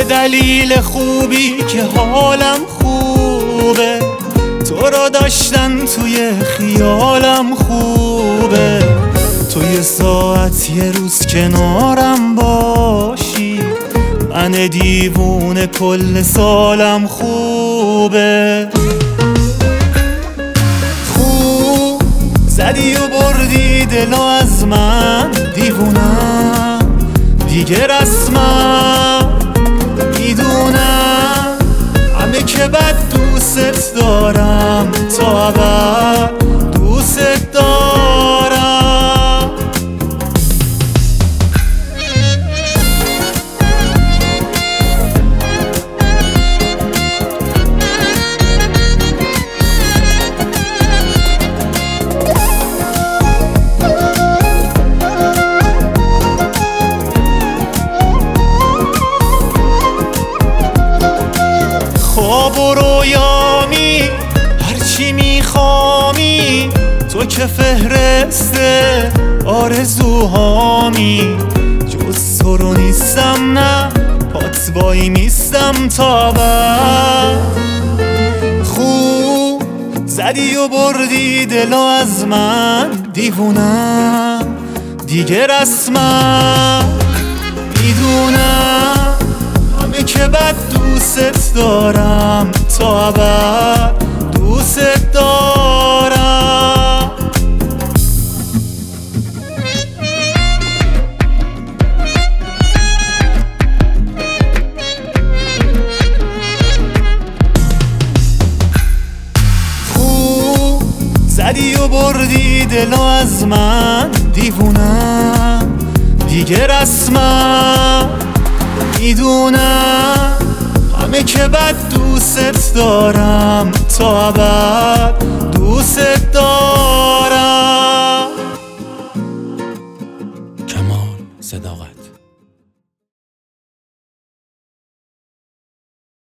دلیل خوبی که حالم خوبه، تو را داشتن توی خیالم خوبه. تو یه ساعت یه روز کنارم باشی، من دیوونه کل سالم خوبه. خوب زدی و بردی دلو از من، دیوونم دیگه رسمم، میدونم همه که بد دوست دارم، تا ابد دوست دارم. خواب و رویامی هرچی میخوامی، تو که فهرسته آرزوهامی. جز تو رو نیستم، نه پات وای میستم تا ابد. خوب زدی و بردی دلو از من، دیوونم دیگه رسمم، میدونم همه که بد دوست دارم، تا ابد دوست دارم. خوب زدی و بردی دلو از من، دیوونم دیگه رسمم، میدونم همه که بد دوست دارم، تا ابد دوست دارم. کمال صداقت.